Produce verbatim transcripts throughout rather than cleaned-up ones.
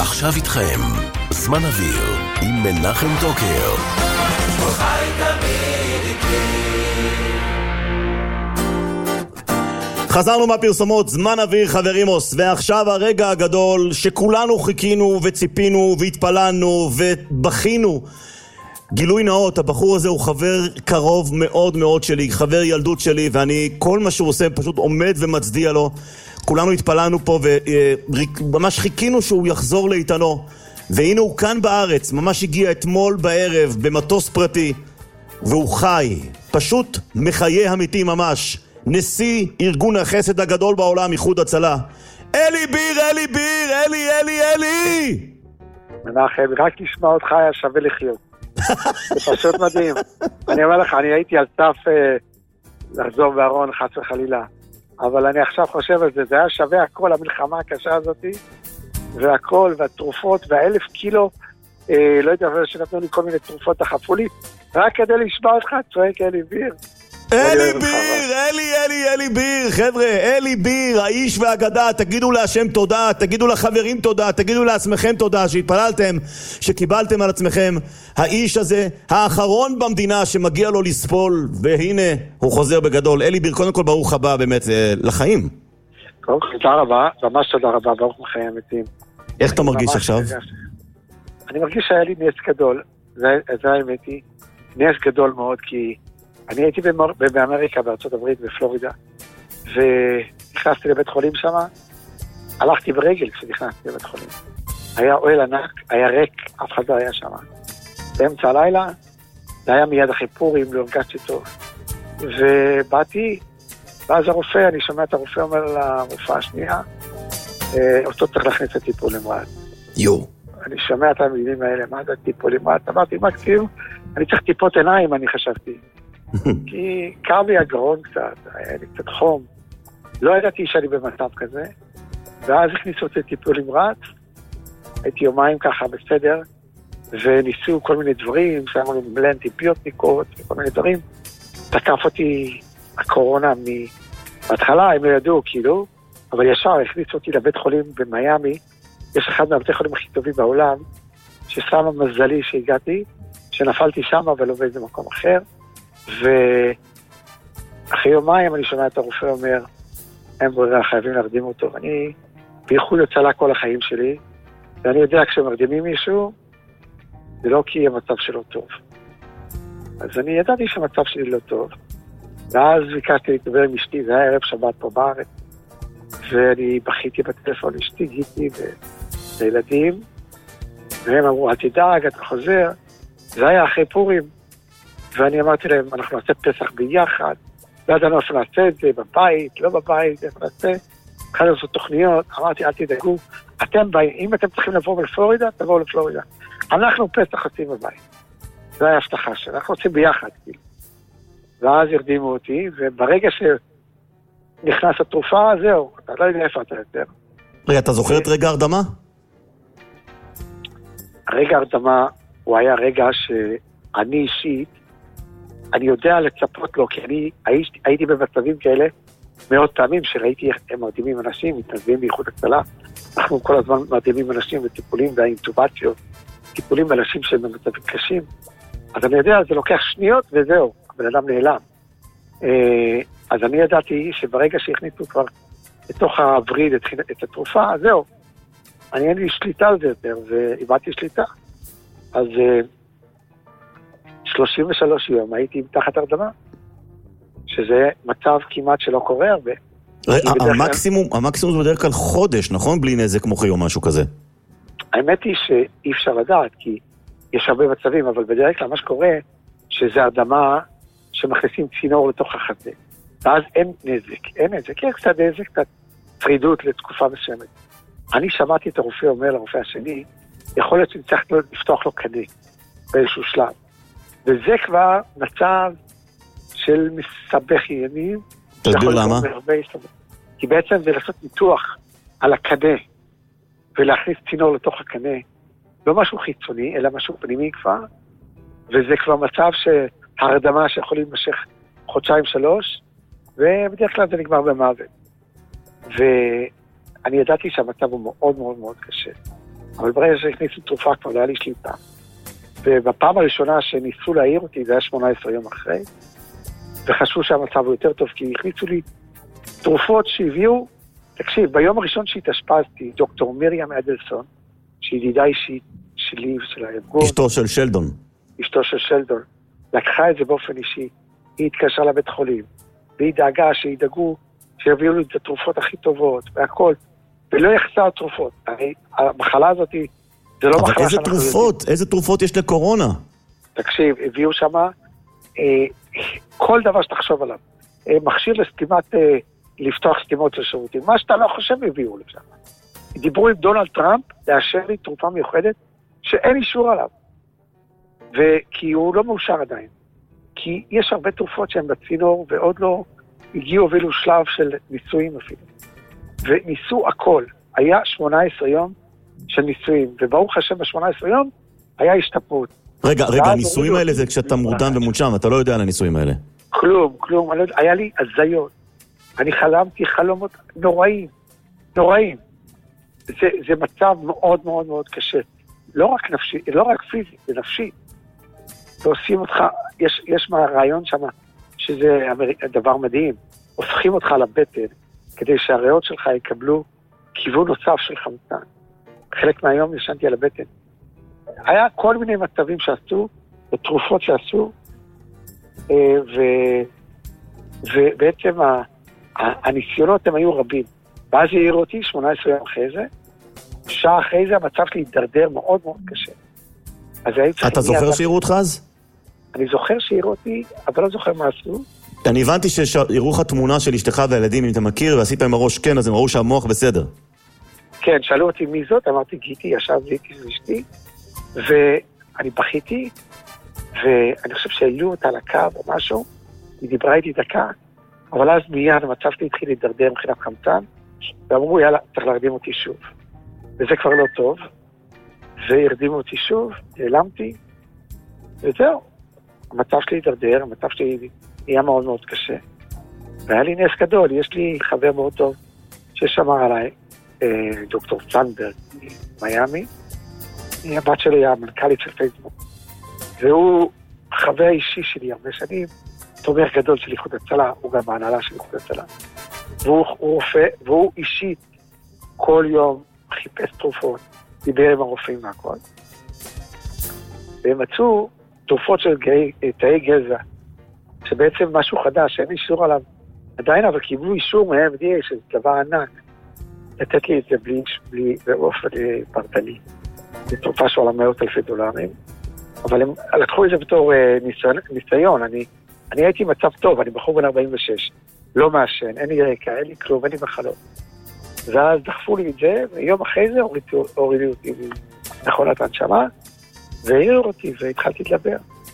ועכשיו איתכם, זמן אוויר עם מנחם דוקר. חי תמיד איתי. חזרנו מהפרסומות, זמן אוויר חברימוס, ועכשיו הרגע הגדול שכולנו חיכינו וציפינו והתפללנו ובכינו. גילוי נאות, הבחור הזה הוא חבר קרוב מאוד מאוד שלי, חבר ילדות שלי, ואני כל מה שהוא עושה פשוט עומד ומצדיע לו. כולנו התפללנו פה וממש חיכינו שהוא יחזור לאיתנו, והנה הוא כאן בארץ, ממש הגיע אתמול בערב במטוס פרטי, והוא חי, פשוט מחיה אמיתי ממש. נשיא ארגון החסד הגדול בעולם, איחוד הצלה, אלי ביר, אלי ביר, אלי, אלי, אלי. מנחם, רק לשמוע אותך היה שווה לחיות. זה פשוט מדהים. אני אומר לך, אני הייתי על סף אה, לחזור בארון חס וחלילה, אבל אני עכשיו חושב על זה, זה היה שווה הכל, המלחמה הקשה הזאת, והכל, והתרופות, והאלף קילו, אה, לא יודע, שנתנו לי כל מיני תרופות, דחפו לי, רק כדי לשמוע אותך, צועק אלי ביר. אלי ביר, אלי, אלי, אלי ביר, חבר'ה, אלי ביר, האיש והאגדה, תגידו להשם תודה, תגידו לחברים תודה, תגידו לעצמכם תודה, שהתפללתם, שקיבלתם על עצמכם. האיש הזה, האחרון במדינה שמגיע לו לספול, והנה הוא חוזר בגדול. אלי ביר, קודם כל ברוך הבא באמת לחיים. קודם כל, תודה רבה, ממש תודה רבה, ברוך מחיים אמיתיים. איך אתה מרגיש עכשיו? אני מרגיש שהיה לי נס גדול, זה האמת היא, נס גדול מאוד, כי אני הייתי באמריקה, בארצות הברית, בפלורידה, ונכנסתי לבית חולים שם, הלכתי ברגל כשנכנסתי לבית חולים. היה אוהל ענק, היה ריק, אף אחד לא היה שם. באמצע הלילה, זה היה מיד אחרי פורים, לא הרגשתי טוב. ובאתי, ואז הרופא, אני שומע את הרופא אומר לרופאה השנייה, אותו צריך להכניס את טיפול נמרץ. יו. אני שומע את המילים האלה, מה זה טיפול נמרץ? אמרתי, מקסימום, אני צריך טיפות עיניים, אני חשבתי. כי קר לי הגרון קצת, היה לי קצת חום, לא ידעתי שאני במצב כזה, ואז הכניסו אותי טיפול נמרץ, הייתי יומיים ככה בסדר, וניסו כל מיני דברים, שמו לי מלא אנטיביוטיקות וכל מיני דברים, תקף אותי הקורונה בהתחלה, הם לא ידעו כאילו, אבל ישר הכניסו אותי לבית חולים במיימי, יש אחד מהבתי חולים הכי טובים בעולם, ששם מזלי שהגעתי, שנפלתי שם ולא באיזה מקום אחר, ואחרי יומיים אני שומע את הרופא אומר, אין ברירה, חייבים להרדים אותו, ואני בייחוד הצלה כל החיים שלי, ואני יודע כשמרדימים מישהו, זה לא כי המצב שלו טוב. אז אני ידעתי שהמצב שלי לא טוב, ואז ביקשתי להתדבר עם אשתי, זה היה ערב שבת פה בארץ, ואני בכיתי בטלפון אשתי, גיתי וילדים, והם אמרו, אל תדאג, אתה חוזר, זה היה אחרי פורים, ואני אמרתי להם, אנחנו נעשה פסח ביחד, לא ידענו איפה נעשה את זה, בבית, לא בבית, איפה נעשה, התחלנו לעשות תוכניות, אמרתי, אל תדאגו, אתם באים, אם אתם צריכים לבוא לפלורידה, תבואו לפלורידה. אנחנו פסח עושים בבית. זו היה הבטחה שלנו, אנחנו עושים ביחד, כאילו. ואז הרדימו אותי, וברגע שנכנס התרופה, זהו, אתה לא יודע איפה אתה יותר. רגע, אתה זוכר את רגע הרדמה? הרגע הרדמה, הוא היה רגע שאני אישית, אני יודע לצפות לו, כי אני הייתי, הייתי במצבים כאלה מאות פעמים, שראיתי איך הם מרדימים אנשים, מתנדבים באיחוד הצלה, אנחנו כל הזמן מרדימים אנשים וטיפולים והאינטובציות, טיפולים באנשים שהם במצבים קשים, אז אני יודע, זה לוקח שניות וזהו, הבן אדם נעלם. אז אני ידעתי שברגע שהכניסו כבר לתוך הווריד את, את התרופה, זהו, אני אין לי שליטה על זה יותר, ואיבדתי שליטה. אז שלושים ושלושה יום הייתי תחת הרדמה, שזה מצב כמעט שלא קורה הרבה. המקסימום, המקסימום זה בדרך כלל חודש, נכון? בלי נזק מוחי או משהו כזה. האמת היא שאי אפשר לדעת, כי יש הרבה מצבים, אבל בדרך כלל מה שקורה, שזה הרדמה שמכניסים צינור לתוך החזה. ואז אין נזק, אין נזק, יש קצת נזק, קצת פרידות לתקופה מסוימת. אני שמעתי את הרופא אומר לרופא השני, יכול להיות שצריך לפתוח לו קנה באיזשהו שלב. וזה כבר מצב של מסבך עניינים. תסביר למה? כי בעצם זה לעשות ניתוח על הקנה, ולהכניס צינור לתוך הקנה, לא משהו חיצוני, אלא משהו פנימי כבר, וזה כבר מצב שהרדמה שיכול להימשך חודשיים שלוש, ובדרך כלל זה נגמר במוות. ואני ידעתי שהמצב הוא מאוד מאוד מאוד קשה. אבל ברגע שהכניסו תרופה כבר לא היה לי שליטה. ובפעם הראשונה שניסו להעיר אותי, זה היה שמונה עשרה יום אחרי, וחשבו שהמצב הוא יותר טוב, כי הכניסו לי תרופות שהביאו, תקשיב, ביום הראשון שהתאשפזתי, דוקטור מרים אדלסון, שהיא ידידה אישית שלי ושל הארגון. אשתו של שלדון. אשתו של שלדון. לקחה את זה באופן אישי, היא התקשרה לבית חולים, והיא דאגה שידאגו, שיביאו לי את התרופות הכי טובות, והכל, ולא יחסר תרופות. הרי המחלה הזאת, זה לא מחלה אבל איזה תרופות? איזה תרופות יש לקורונה? תקשיב, הביאו שמה, אה, כל דבר שתחשוב עליו. אה, מכשיר לסתימת, אה, לפתוח סתימות לשירותים. מה שאתה לא חושב הביאו לשם. דיברו עם דונלד טראמפ, לאשר לי תרופה מיוחדת, שאין אישור עליו. וכי הוא לא מאושר עדיין. כי יש הרבה תרופות שהן בצינור, ועוד לא הגיעו הובילו שלב של ניסויים אפילו. וניסו הכל. היה שמונה עשרה יום של ניסויים, וברוך השם ב-שמונה עשרה יום היה השתפרות. רגע, רגע, הניסויים האלה זה כשאתה מורדם ומונשם, אתה לא יודע על הניסויים האלה. כלום, כלום. היה לי הזיות. אני חלמתי חלומות נוראים, נוראים. זה, זה מצב מאוד מאוד מאוד קשה. לא רק נפשי, לא רק פיזי, זה נפשי. ועושים אותך, יש, יש מהרעיון שם, שזה דבר מדהים, הופכים אותך לבטן, כדי שהריאות שלך יקבלו כיוון נוסף של חמצן. חלק מהיום ישנתי על הבטן. היה כל מיני מצבים שעשו, ותרופות שעשו, ו, ובעצם ה, הניסיונות הם היו רבים. ואז העירו אותי, שמונה עשרה יום אחרי זה, שעה אחרי זה המצב שלי התדרדר מאוד מאוד קשה. אתה זוכר שהעירו אותך אז? אני זוכר שהעירו אותי, אבל לא זוכר מה עשו. אני הבנתי שהעירו לך תמונה של אשתך והילדים, אם אתה מכיר, ועשית עם הראש כן, אז הם ראו שהמוח בסדר. כן, שאלו אותי מי זאת, אמרתי גיטי, ישב גיטי זו אשתי, ואני בכיתי, ואני חושב שהעלו אותה לקו או משהו, היא דיברה איתי דקה, אבל אז מיד המצב שלי התחיל להידרדר מבחינת חמצן, ואמרו יאללה, צריך להרדים אותי שוב. וזה כבר לא טוב, והרדימו אותי שוב, נעלמתי, וזהו. המצב שלי התדרדר, המצב שלי נהיה מאוד מאוד קשה. והיה לי נס גדול, יש לי חבר מאוד טוב ששמר עליי, דוקטור צנברג ממיימי, הבת שלי המנכ"לית של פייסבוק, והוא חבר אישי שלי הרבה שנים, תומך גדול של איחוד הצלה, הוא גם ההנהלה של איחוד הצלה. והוא רופא, והוא אישית כל יום חיפש תרופות, דיבר עם הרופאים והכל. והם מצאו תרופות של תאי גזע, שבעצם משהו חדש, אין אישור עליו עדיין, אבל קיבלו אישור מה-אף די איי, שזה דבר ענק, לתת לי את זה בלי, בלי, באופן פרטני. זו תרופה שעולה מאות אלפי דולרים, אבל הם לקחו את זה בתור ניסיון, ניסיון. אני, אני הייתי במצב טוב, אני בחור בן ארבעים ושש, לא מעשן, אין לי רקע, אין לי כלום, אין לי מחלות. ואז דחפו לי את זה, ויום אחרי זה הורידו, הורידו אותי מכונת הנשמה, והעירו אותי, והתחלתי לדבר.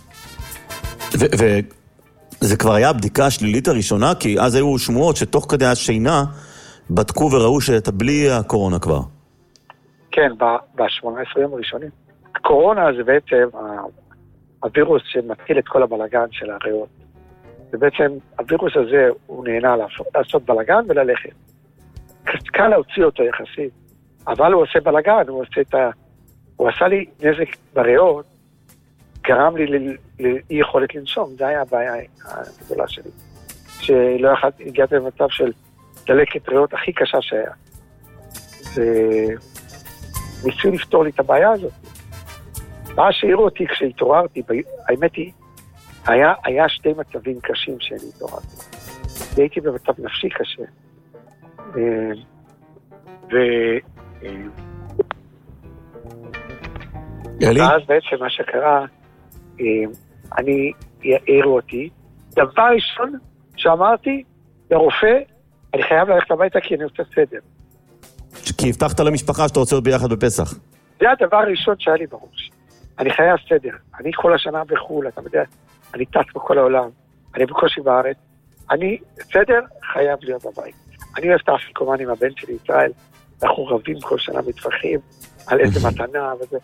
וזה כבר היה הבדיקה השלילית הראשונה, כי אז היו שמועות שתוך כדי השינה, בדקו וראו שאתה בלי הקורונה כבר. כן, ב-שמונה עשרה יום הראשונים. הקורונה זה בעצם הווירוס שמתחיל את כל הבלגן של הריאות. ובעצם הווירוס הזה הוא נהנה לעשות בלגן וללכת. קל להוציא אותו יחסית, אבל הוא עושה בלגן, הוא עושה את ה... הוא עשה לי נזק בריאות, גרם לי לאי יכולת לנשום, זה היה הבעיה הגדולה שלי. שלא יכולת, הגעתי למצב של דלקת ריאות הכי קשה שהיה. וניסו לפתור לי את הבעיה הזאת. מה שהעירו אותי כשהתעוררתי, האמת היא, היה, היה שתי מצבים קשים שאני התעוררתי. הייתי במצב נפשי קשה. ו... ואז בעצם מה שקרה, אני, העירו אותי, דבר ראשון שאמרתי לרופא, אני חייב ללכת הביתה כי אני רוצה סדר. כי הבטחת למשפחה שאתה רוצה להיות ביחד בפסח. זה הדבר הראשון שהיה לי בראש. אני חייב סדר. אני כל השנה בחול, אתה יודע, אני טס בכל העולם, אני בקושי בארץ. אני, סדר, חייב להיות בבית. אני אוהב את האפיקומן עם הבן שלי, ישראל, אנחנו רבים כל שנה מתווכחים על איזה מתנה וזה.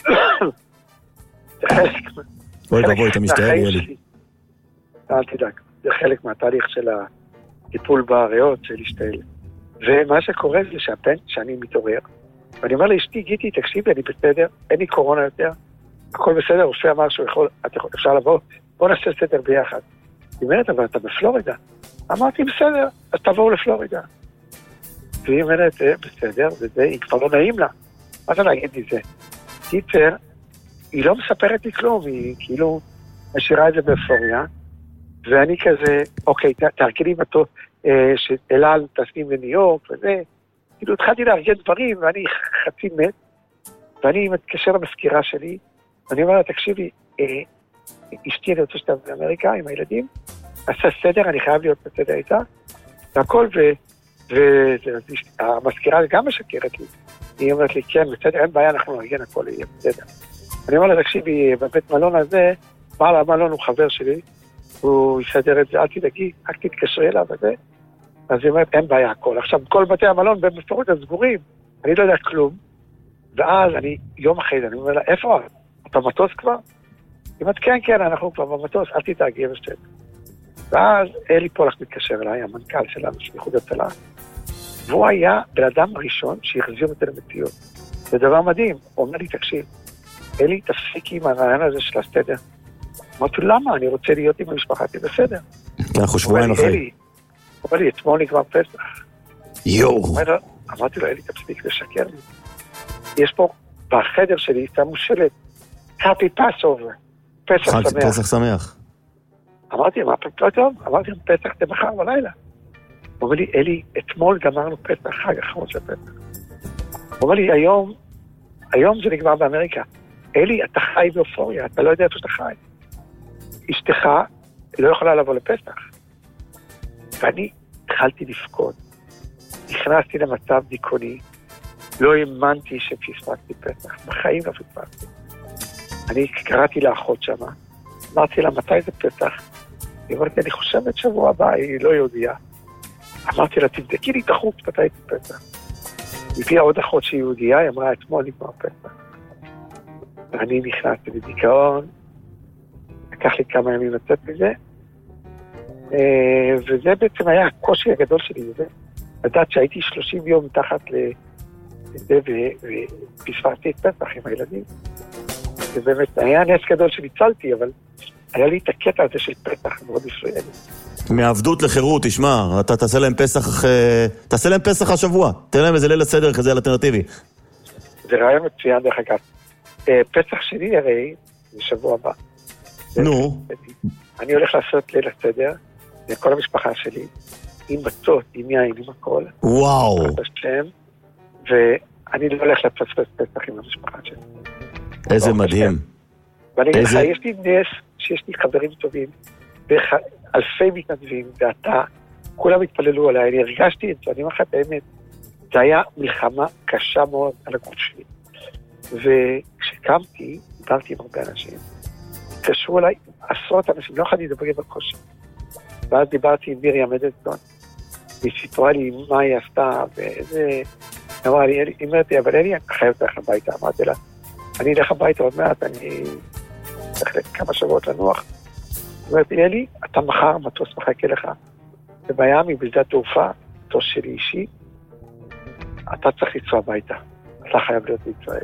זה חלק... אוי בבוי, אתה משתער לי. אל תדאג, זה חלק מהתהליך של הטיפול בריאות של להשתעל. ומה שקורה זה שהפן, שאני מתעורר, ואני אומר לאשתי, גיטי, תקשיבי, אני בסדר, אין לי קורונה יותר, הכל בסדר, רופא אמר שהוא יכול, אפשר לבוא, בוא נעשה סדר ביחד. היא אומרת, אבל אתה בפלורידה. אמרתי, בסדר, אז תבואו לפלורידה. והיא אומרת, בסדר, וזה, היא כבר לא נעים לה. מה זה להגיד לי זה? קיצר, היא לא מספרת לי כלום, היא כאילו משאירה את זה באפוריה, ואני כזה, אוקיי, תארגני מטוס, שאלעל טסים לניו יורק וזה, כאילו התחלתי לארגן דברים, ואני חצי מת, ואני מתקשר למזכירה שלי, ואני אומר לה, תקשיבי, אשתי אני רוצה שאתה באמריקה עם הילדים, עשה סדר, אני חייב להיות בסדר איתה, והכל, והמזכירה גם משקרת לי, היא אומרת לי, כן, בסדר, אין בעיה, אנחנו נארגן, הכל יהיה בסדר. אני אומר לה, תקשיבי, בבית מלון הזה, בעל המלון הוא חבר שלי, הוא יסדר את זה, אל תדאגי, רק תתקשרי אליו וזה, אז היא אומרת, אין בעיה, הכל. עכשיו, כל בתי המלון במפורט הסגורים, אני לא יודע כלום, ואז אני, יום אחרי זה, אני אומר לה, איפה? אתה מטוס כבר? היא אומרת, כן, כן, אנחנו כבר במטוס, אל תתאגי ושתת. ואז אלי פולק מתקשר אליי, המנכ"ל שלנו, של איחוד הצלה, והוא היה בן אדם הראשון שהחזיר אותי למציאות. זה דבר מדהים, הוא אומר לי, תקשיב, אלי, תפסיקי עם הרעיון הזה של הסדר. אמרתי, למה? אני רוצה להיות עם המשפחה, תהיה בסדר. אנחנו שבועיים אחרי. הוא אומר לי, אתמול נגמר פסח. יואו. אמרתי לו, אלי, תפסיק לשקר לי. יש פה, בחדר שלי, שמו שלט, Happy Passover, פסח שמח. פסח שמח. אמרתי, מה פסח טוב? אמרתי, פסח זה מחר בלילה. הוא אומר לי, אלי, אתמול גמרנו פסח, חג אחרון של פסח. הוא אומר לי, היום, היום זה נגמר באמריקה. אלי, אתה חי באופוריה, אתה לא יודע איפה שאתה חי. אשתך לא יכולה לבוא לפסח. ואני התחלתי לפקוד. נכנסתי למצב דיכאוני, לא האמנתי שפספסתי פסח. בחיים לא פספסתי. אני קראתי לאחות שמה, אמרתי לה, מתי זה פסח? היא אומרת, אני חושבת שבוע הבא, היא לא יודעה. אמרתי לה, תבדקי לי תחוק, מתי זה פסח? היא הביאה עוד אחות שהיא יהודייה, היא אמרה, אתמול נגמר פסח. ואני נכנסתי לדיכאון, לקח לי כמה ימים לצאת מזה, וזה בעצם היה הקושי הגדול שלי, וזה, לדעת שהייתי שלושים יום מתחת לזה, ופספסתי את פסח עם הילדים. זה באמת היה נס גדול שניצלתי, אבל היה לי את הקטע הזה של פסח מאוד ישראלי. מעבדות לחירות, תשמע, אתה תעשה להם פסח, תעשה להם פסח השבוע, תן להם איזה ליל הסדר כזה אלטרנטיבי. זה רעיון מצוין דרך אגב. פסח שלי הרי, זה שבוע הבא. נו. אני הולך לעשות ליל הסדר, לכל המשפחה שלי, עם בצות, עם יין, עם הכל. וואו. ואני לא הולך לפספס פסח עם המשפחה שלי. איזה מדהים. ואני אגיד לך, יש לי נס שיש לי חברים טובים, אלפי מתנדבים, ואתה, כולם התפללו עליי, אני הרגשתי את זה, אני אומר לך את האמת, זה היה מלחמה קשה מאוד על הגוף שלי. וכשקמתי, דיברתי עם הרבה אנשים, התקשרו אליי עשרות אנשים, לא יכולתי לדבר בקושי. ואז דיברתי עם מירי אדלסון, והיא סיפרה לי מה היא עשתה, ואיזה... היא אמרה לי, היא אומרת לי, אבל אין לי חייבת ללכת הביתה, אמרתי לה, אני אלך הביתה עוד מעט, אני צריך כמה שבועות לנוח. היא אומרת לי, אלי, אתה מחר, מטוס מחכה לך, ובמיאמי, בשדה התעופה, מטוס שלי אישי, אתה צריך לנסוע הביתה, אתה חייב להיות בישראל.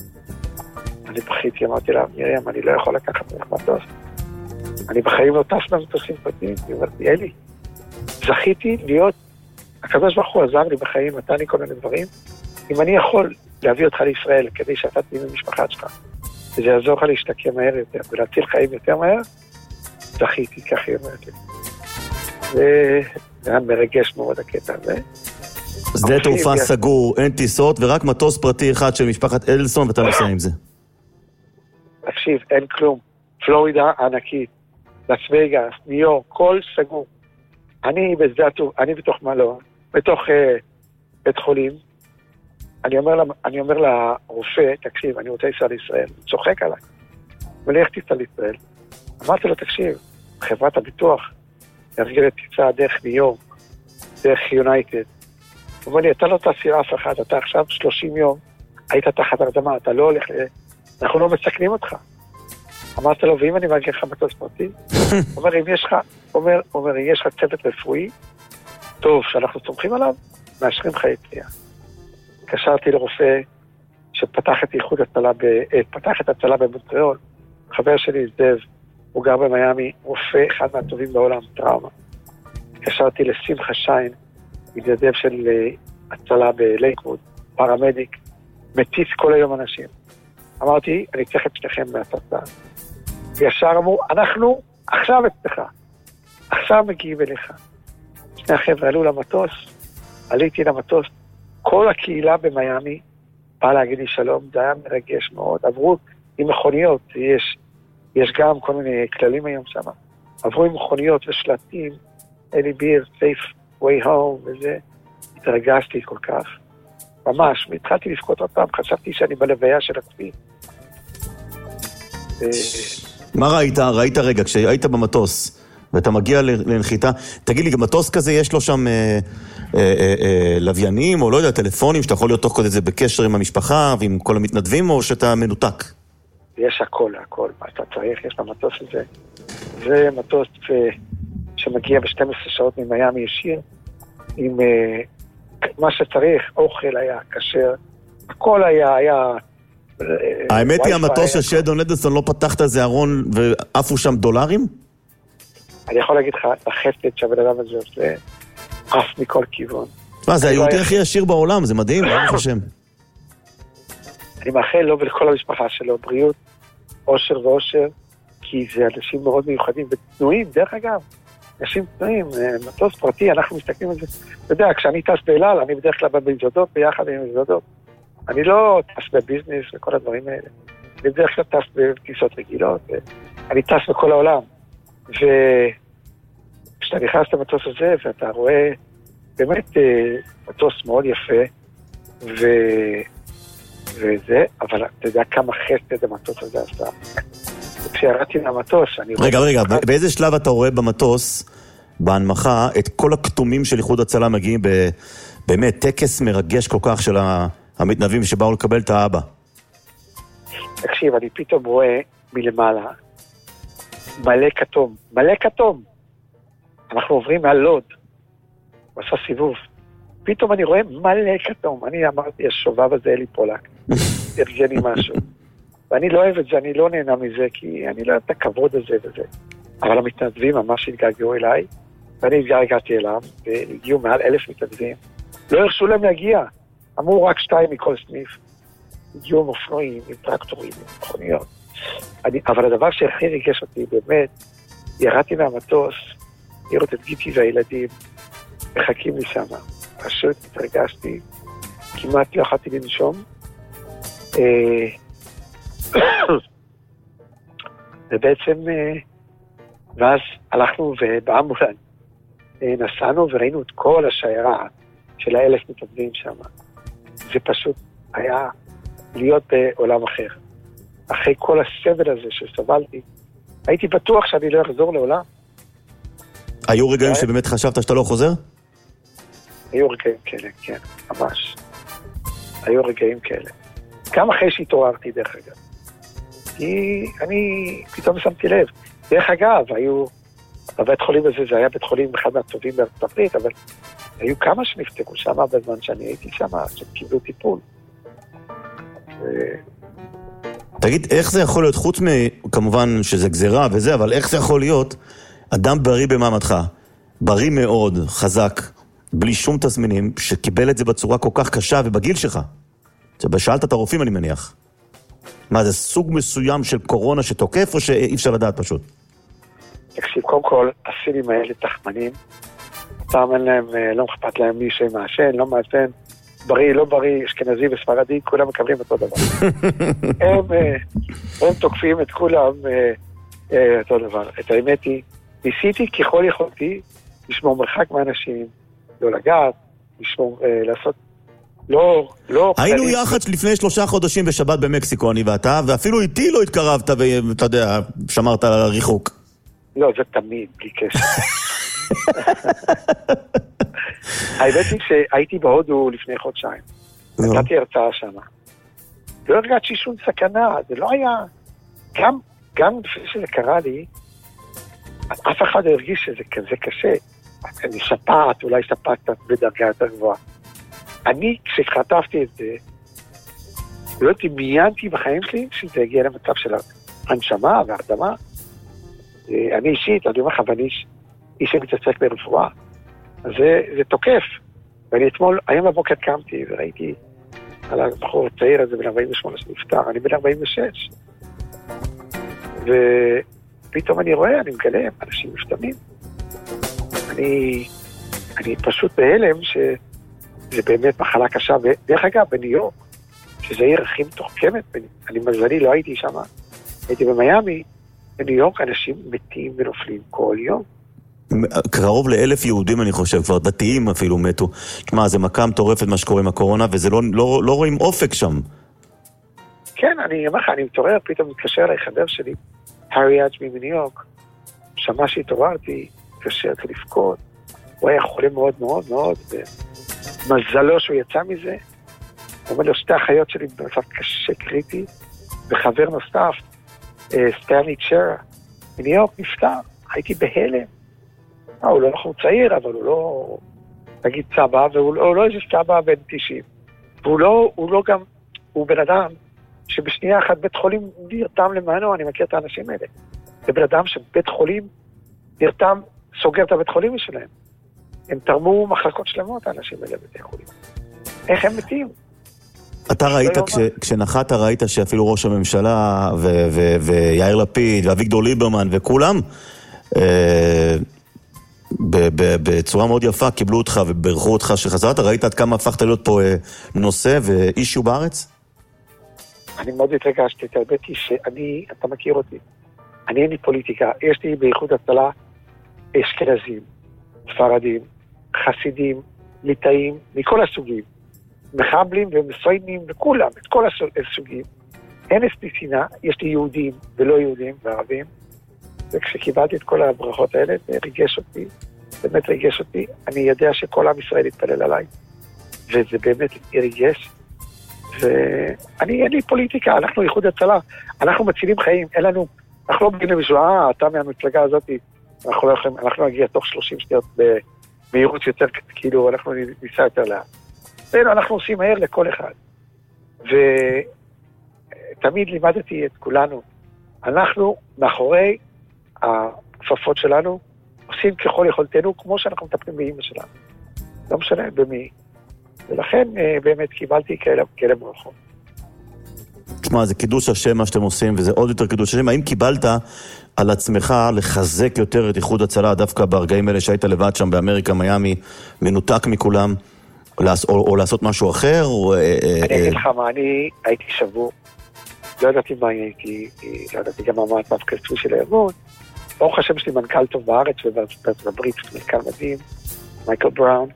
אני בכיתי, אמרתי לה, מרים, אני לא יכול לקחת ממך מטוס. אני בחיים לא טס במטוסים פרטיים, היא אומרת לי, אלי, זכיתי להיות, הקדוש ברוך הוא עזר לי בחיים, נתן לי כל מיני דברים, אם אני יכול להביא אותך לישראל, כדי שאתה תהיה במשפחה שלך, וזה יעזור לך להשתקם מהר יותר, ולהציל חיים יותר מהר, זכיתי, כך היא אומרת לי. זה היה מרגש מאוד הקטע הזה. שדה תעופה סגור, אין טיסות, ורק מטוס פרטי אחד של משפחת אדלסון, ואתה נוסע עם זה. תקשיב, אין כלום. פלורידה ענקית, לס וגאס, ניו יורק, כל סגור. אני בשדה התעופה, אני בתוך מלון, בתוך uh, בית חולים, אני אומר, אני אומר לרופא, תקשיב, אני רוצה לנסוע לישראל, הוא צוחק עליי. ולך תיסע לישראל. אמרתי לו, תקשיב, חברת הביטוח, ארגנת טיסה דרך ניו יורק, דרך יונייטד. הוא אומר לי, אתה לא תעשיר אף אחד, אתה עכשיו שלושים יום, היית תחת הרדמה, אתה לא הולך, אנחנו לא מסכנים אותך. אמרתי לו, ואם אני מגיע לך מטוס פרטי, אומר, אם יש לך, אומר, אומר, אם יש לך צוות רפואי, טוב, שאנחנו סומכים עליו, מאשרים לך יציאה. התקשרתי לרופא שפתח את איחוד הצלה, ב... פתח את הצלה במונטריאול, חבר שלי זאב, הוא גר במיימי, רופא אחד מהטובים בעולם, טראומה. התקשרתי לשמחה שיין, מתנדב של הצלה בלייקווד, פרמדיק, מציץ כל היום אנשים. אמרתי, אני צריך את שניכם מהתוצאה. וישר אמרו, אנחנו עכשיו אצלך, עכשיו מגיעים אליך. שני החבר'ה עלו למטוס, עליתי למטוס, כל הקהילה במיימי באה להגיד לי שלום, זה היה מרגש מאוד, עברו עם מכוניות, יש, יש גם כל מיני כללים היום שם, עברו עם מכוניות ושלטים, אלי ביר, safe way home וזה, התרגשתי כל כך, ממש, והתחלתי לבכות עוד פעם, חשבתי שאני בלוויה של עצמי. מה ראית? ראית רגע, כשהיית במטוס, ואתה מגיע לנחיתה, תגיד לי, מטוס כזה יש לו שם אה, אה, אה, אה, לוויינים, או לא יודע, טלפונים, שאתה יכול להיות תוך כדי זה בקשר עם המשפחה, ועם כל המתנדבים, או שאתה מנותק? יש הכל, הכל, מה אתה צריך, יש במטוס הזה. זה מטוס שמגיע ב-שתים עשרה שעות ממיימי ישיר, עם אה, מה שצריך, אוכל היה כשר, הכל היה, היה... האמת היא, המטוס של שדון אדלסון לא פתחת איזה ארון ועפו שם דולרים? אני יכול להגיד לך, החפת שהבן אדם הזה עושה, עף מכל כיוון. מה, זה היהודי הכי עשיר בעולם, זה מדהים, ברוך השם. אני מאחל לו ולכל המשפחה שלו, בריאות, אושר ואושר, כי זה אנשים מאוד מיוחדים ותנועים, דרך אגב, אנשים תנועים, מטוס פרטי, אנחנו מסתכלים על זה. אתה יודע, כשאני טס באלעל, אני בדרך כלל במזוודות ביחד עם מזוודות. אני לא טס בביזנס וכל הדברים האלה. אני בדרך כלל טס בטיסות רגילות, אני טס בכל העולם. וכשאתה נכנס למטוס הזה, ואתה רואה באמת מטוס מאוד יפה, ו... וזה, אבל אתה יודע כמה חסד המטוס הזה עשה. וכשירדתי למטוס, אני... רגע, רגע, באיזה שלב אתה רואה במטוס, בהנמכה, את כל הכתומים של איחוד הצלה מגיעים באמת טקס מרגש כל כך של המתנדבים שבאו לקבל את האבא? תקשיב, אני פתאום רואה מלמעלה, מלא כתום, מלא כתום. אנחנו עוברים מעל לוד, הוא עשה סיבוב. פתאום אני רואה מלא כתום. אני אמרתי, השובב הזה אלי פולק, ירגני משהו. ואני לא אוהב את זה, אני לא נהנה מזה, כי אני לא אוהב את הכבוד הזה וזה. אבל המתנדבים ממש התגעגעו אליי, ואני התגעגעתי אליו, והגיעו מעל אלף מתנדבים. לא הרשו להם להגיע, אמרו רק שתיים מכל סניף. הגיעו עם אופנועים, עם טרקטורים, עם מכוניות. אני, אבל הדבר שהכי ריגש אותי, באמת, ירדתי מהמטוס, לראות את גיטי והילדים, מחכים לי שם. פשוט התרגשתי, כמעט לא יכולתי לנשום. ובעצם, ואז הלכנו ובאמבולנס נסענו וראינו את כל השיירה של האלף מתנדבים שם. זה פשוט היה להיות בעולם אחר. אחרי כל הסבל הזה שסבלתי, הייתי בטוח שאני לא אחזור לעולם. היו רגעים שבאמת חשבת שאתה לא חוזר? היו רגעים כאלה, כן, ממש. היו רגעים כאלה. גם אחרי שהתעוררתי, דרך אגב. כי אני פתאום שמתי לב. דרך אגב, היו, בבית חולים הזה, זה היה בית חולים אחד מהטובים בארצות הברית, אבל היו כמה שנפתקו שם בזמן שאני הייתי שם, שקיבלו טיפול. ו... תגיד, איך זה יכול להיות, חוץ מכמובן שזה גזירה וזה, אבל איך זה יכול להיות אדם בריא במעמדך, בריא מאוד, חזק, בלי שום תסמינים, שקיבל את זה בצורה כל כך קשה ובגיל שלך? שאלת את הרופאים, אני מניח. מה, זה סוג מסוים של קורונה שתוקף, או שאי אפשר לדעת פשוט? תקשיב, קודם כל, הסינים האלה תחמנים, פעם אין להם, לא מחפת להם מי שמעשן, לא מעשן, בריא, לא בריא, אשכנזי וספרדי, כולם מקבלים אותו דבר. הם, הם תוקפים את כולם אותו דבר. את האמת היא, ניסיתי ככל יכולתי לשמור מרחק מהאנשים, לא לגעת, לשמור, לעשות, לא, לא... היינו יחד לפני שלושה חודשים בשבת במקסיקו, אני ואתה, ואפילו איתי לא התקרבת, ואתה יודע, שמרת על הריחוק. לא, זה תמיד, בלי קשר. האמת היא שהייתי בהודו לפני חודשיים. נתתי הרצאה שם. לא הרגשתי שום סכנה, זה לא היה... גם, גם לפני שזה קרה לי, אף אחד לא הרגיש שזה כזה קשה. אני שפעת, אולי שפעת בדרגה יותר גבוהה. אני, כשחטפתי את זה, לא דמיינתי בחיים שלי שזה הגיע למצב של הנשמה והרדמה. אני אישית, אני אומר לך, ואני איש, איש שמתעסק ברפואה, אז זה, זה תוקף. ואני אתמול, היום בבוקר קמתי וראיתי על הבחור הצעיר הזה בן ארבעים ושמונה שנפטר, אני בן ארבעים ושש. ופתאום אני רואה, אני מגלה, אנשים מפתמים. אני, אני פשוט בהלם שזה באמת מחלה קשה, ודרך אגב, בניו יורק, שזה עיר הכי מתוחכמת, אני מזלי, לא הייתי שם, הייתי במיימי, בניו יורק אנשים מתים ונופלים כל יום. קרוב לאלף יהודים, אני חושב, כבר דתיים אפילו מתו. תשמע, זה מכה מטורפת מה שקורה עם הקורונה, וזה לא, לא, לא רואים אופק שם. כן, אני אומר לך, אני מתעורר, פתאום מתקשר אליי חבר שלי, הארי אג'מי מניו יורק, שמע שהתעוררתי, קשה אותי לפקוד, הוא היה חולה מאוד מאוד מאוד, ומזלו שהוא יצא מזה, הוא אומר לו, שתי אחיות שלי במצב קשה קריטי, וחבר נוסף, סטנלי צ'רה, מניו יורק נפטר, הייתי בהלם, אה, הוא לא נכון צעיר, אבל הוא לא, נגיד סבא, והוא לא, לא איזה סבא בן תשעים, והוא לא, הוא לא גם, הוא בן אדם, שבשנייה אחת בית חולים נרתם למענו, אני מכיר את האנשים האלה, זה בן אדם שבית חולים נרתם, סוגר את הבית חולים שלהם, הם תרמו מחלקות שלמות, האנשים האלה בבית חולים, איך הם מתים? אתה ראית, כשנחת ראית שאפילו ראש הממשלה ויאיר לפיד ואביגדור ליברמן וכולם בצורה מאוד יפה קיבלו אותך וברכו אותך שחזרת, ראית עד כמה הפכת להיות פה נושא ואישיו בארץ? אני מאוד התרגשתי, את האמת היא שאני, אתה מכיר אותי, אני אין לי פוליטיקה, יש לי באיחוד הצלה אשכנזים, ספרדים, חסידים, ליטאים, מכל הסוגים, מחבלים ומסוינים וכולם, את כל הסוגים. אין אצלי שנאה, יש לי יהודים ולא יהודים וערבים, וכשקיבלתי את כל הברכות האלה, זה ריגש אותי, באמת ריגש אותי, אני יודע שכל עם ישראל יתפלל עליי, וזה באמת ריגש, ואני, אין לי פוליטיקה, אנחנו איחוד הצלה, אנחנו מצילים חיים, אין לנו, אנחנו לא מגיעים למישהו, אה, אתה מהמפלגה הזאת, אנחנו לא יכולים, אנחנו נגיע תוך שלושים שניות במהירות יותר, כאילו, אנחנו ניסה יותר לאט. אנחנו עושים מהר לכל אחד. ותמיד לימדתי את כולנו, אנחנו מאחורי הכפפות שלנו, עושים ככל יכולתנו, כמו שאנחנו מטפלים באמא שלנו. לא משנה במי. ולכן באמת קיבלתי כאלה, כאלה ברכות. תשמע, זה קידוש השם מה שאתם עושים, וזה עוד יותר קידוש השם. האם קיבלת על עצמך לחזק יותר את איחוד הצלה, דווקא ברגעים האלה שהיית לבד שם באמריקה, מיימי, מנותק מכולם, או, או לעשות משהו אחר? או, אני אגיד לך מה, אני הייתי שבור, לא ידעתי מה הייתי, לא ידעתי גם מה המצב כספי של הארגון, ברוך השם שלי מנכ"ל טוב בארץ ובארצות הברית, מנכ"ל מדהים, מייקל בראון,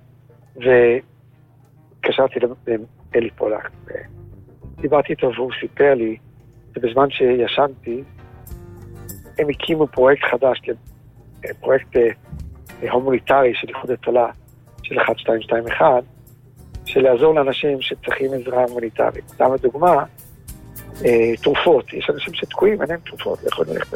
וקשרתי לאלי פולק, דיברתי איתו והוא סיפר לי, שבזמן שישנתי, הם הקימו פרויקט חדש, פרויקט הומניטרי של איחוד הצלה, של אחת שתיים שתיים אחת, של לעזור לאנשים שצריכים עזרה הומניטרית. סתם הדוגמה, תרופות, יש אנשים שתקועים, אין להם תרופות, יכולים ללכת.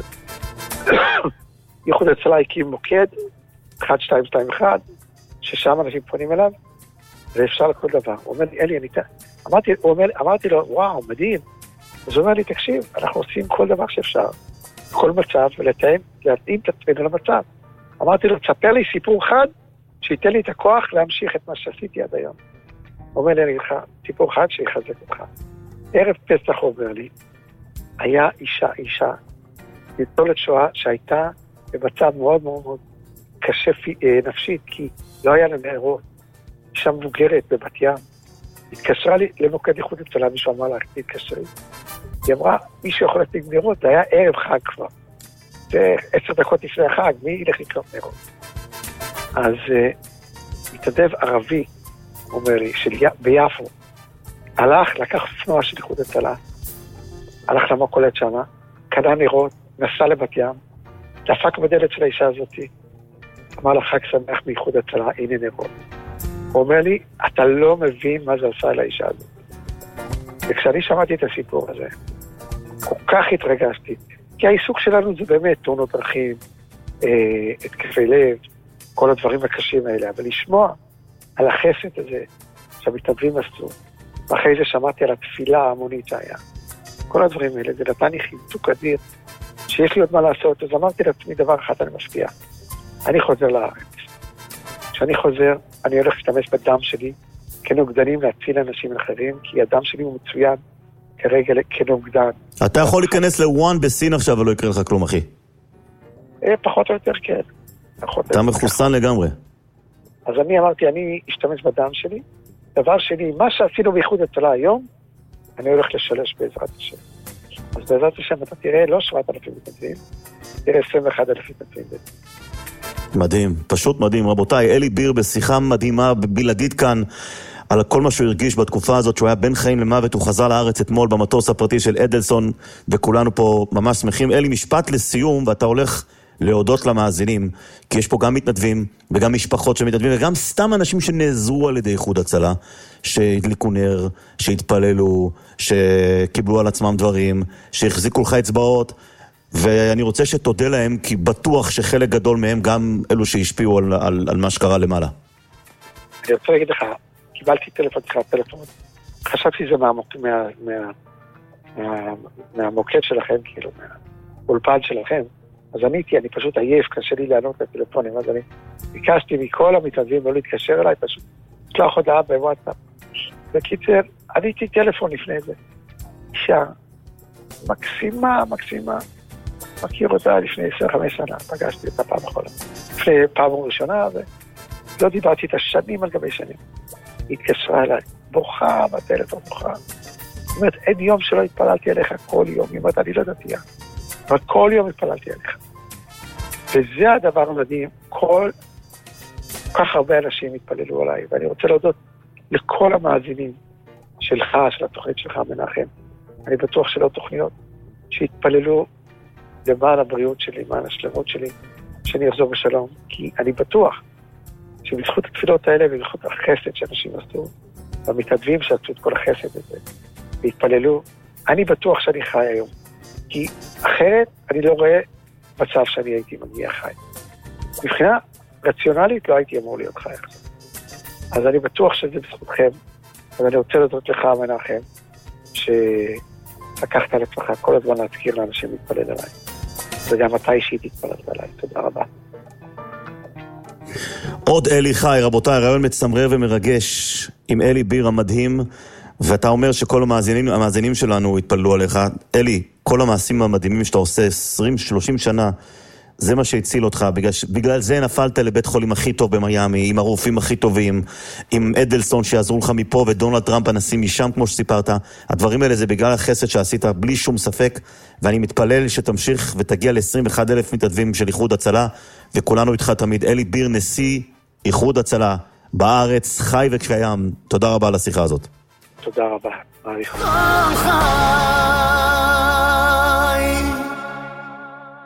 איחוד הצלה הקים מוקד, אחת שתיים שתיים אחת, ששם אנשים פונים אליו, ואפשר לכל דבר. הוא אומר לי, אלי, אני ת... אמרתי, אומר, אמרתי לו, וואו, מדהים. אז הוא אומר לי, תקשיב, אנחנו עושים כל דבר שאפשר, כל מצב, ולתאם, להתאים את עצמנו למצב. אמרתי לו, תספר לי סיפור אחד, שייתן לי את הכוח להמשיך את מה שעשיתי עד היום. הוא אומר לי, אני אגיד לך, סיפור אחד שיחזק אותך. ערב פסח אומר לי, היה אישה, אישה, ניצולת שואה שהייתה במצב מאוד מאוד מאוד קשה נפשית, כי לא היה לה נערות. אישה מבוגרת בבת ים, התקשרה לי למוקד איחוד הצלה, מישהו אמר לה, תתקשרי. היא אמרה, מישהו יכול להשיג נרות, זה היה ערב חג כבר. זה עשר דקות לפני החג, מי ילך לקנות נרות? אז uh, מתנדב ערבי, אומר לי, של י... ביפו, הלך, לקח אופנוע של איחוד הצלה, הלך למכולת שמה, קנה נרות, נסע לבת ים, דפק בדלת של האישה הזאת, אמר לה חג שמח מאיחוד הצלה, הנה נרות. הוא אומר לי, אתה לא מבין מה זה עשה לאישה הזאת. וכשאני שמעתי את הסיפור הזה, כל כך התרגשתי, כי העיסוק שלנו זה באמת תאונות דרכים, אה, התקפי לב, כל הדברים הקשים האלה, אבל לשמוע על החסד הזה, שהמתנדבים עשו, ואחרי זה שמעתי על התפילה ההמונית שהיה. כל הדברים האלה, זה נתן לי חיזוק אדיר, שיש לי עוד מה לעשות, אז אמרתי לעצמי דבר אחד, אני משפיע. אני חוזר לארץ. כשאני חוזר, אני הולך להשתמש בדם שלי, כנוגדנים להציל אנשים אחרים, כי הדם שלי הוא מצוין כרגע כנוגדן. אתה יכול להיכנס לוואן בסין עכשיו ולא יקרה לך כלום, אחי. פחות או יותר כן. אתה מחוסן לגמרי. אז אני אמרתי, אני אשתמש בדם שלי. דבר שני, מה שעשינו באיחוד הצלה היום, אני הולך לשלש בעזרת השם. אז בעזרת השם אתה תראה לא שבעת אלפים מתנדבים, תראה עשרים ואחד אלף מתנדבים. מדהים, פשוט מדהים. רבותיי, אלי ביר בשיחה מדהימה בלעדית כאן על כל מה שהוא הרגיש בתקופה הזאת שהוא היה בין חיים למוות. הוא חזר לארץ אתמול במטוס הפרטי של אדלסון, וכולנו פה ממש שמחים. אלי, משפט לסיום, ואתה הולך להודות למאזינים, כי יש פה גם מתנדבים וגם משפחות שמתנדבים וגם סתם אנשים שנעזרו על ידי איחוד הצלה, שהדליקו נר, שהתפללו, שקיבלו על עצמם דברים, שהחזיקו לך אצבעות, ואני רוצה שתודה להם, כי בטוח שחלק גדול מהם גם אלו שהשפיעו על, על, על מה שקרה למעלה. אני רוצה להגיד לך, קיבלתי טלפון, טלפון, חשבתי שזה מהמוק, מה, מה, מה, מהמוקד שלכם, כאילו, מהאולפן שלכם, אז עניתי, אני פשוט עייף, קשה לי לענות לטלפונים, אז אני ביקשתי מכל המתנדבים לא להתקשר אליי, פשוט לשלוח הודעה בוואטסאפ. בקיצר, עניתי טלפון לפני זה. אישה, מקסימה, מקסימה, מכיר אותה לפני עשרים וחמש שנה, פגשתי אותה פעם אחרונה. לפני פעם ראשונה, ולא דיברתי את השנים על גבי שנים. היא התקשרה אליי, בוכה בטלפון, בוכה. זאת אומרת, אין יום שלא התפללתי עליך כל יום, אם אתה אני לא דתייה. אבל כל יום התפללתי עליך. וזה הדבר המדהים, כל כך הרבה אנשים התפללו עליי, ואני רוצה להודות לכל המאזינים שלך, של התוכנית שלך, מנחם. אני בטוח שלא תוכניות, שהתפללו למען הבריאות שלי, למען השלמות שלי, שאני אחזור בשלום, כי אני בטוח שבזכות התפילות האלה ובזכות החסד שאנשים עשו, והמתנדבים שעשו את כל החסד הזה, והתפללו, אני בטוח שאני חי היום. כי אחרת אני לא רואה מצב שאני הייתי מגיע חי. מבחינה רציונלית לא הייתי אמור להיות חי עכשיו. אז אני בטוח שזה בזכותכם, ואני רוצה להודות לך, מנחם, שלקחת על עצמך כל הזמן להזכיר לאנשים להתפלל עליי. וגם אתה אישית התפללת עליי. תודה רבה. עוד אלי חי, רבותיי, רעיון מצמרר ומרגש עם אלי ביר המדהים, ואתה אומר שכל המאזינים, המאזינים שלנו התפללו עליך. אלי, כל המעשים המדהימים שאתה עושה עשרים שלושים שנה, זה מה שהציל אותך, בגלל, בגלל זה נפלת לבית חולים הכי טוב במיימי, עם הרופאים הכי טובים, עם אדלסון שיעזרו לך מפה, ודונלד טראמפ הנשיא משם, כמו שסיפרת. הדברים האלה זה בגלל החסד שעשית, בלי שום ספק, ואני מתפלל שתמשיך ותגיע ל-עשרים ואחד אלף מתנדבים של איחוד הצלה, וכולנו איתך תמיד. אלי ביר, נשיא איחוד הצלה, בארץ, חי וקיים. תודה רבה על השיחה הזאת. תודה רבה. מעריך.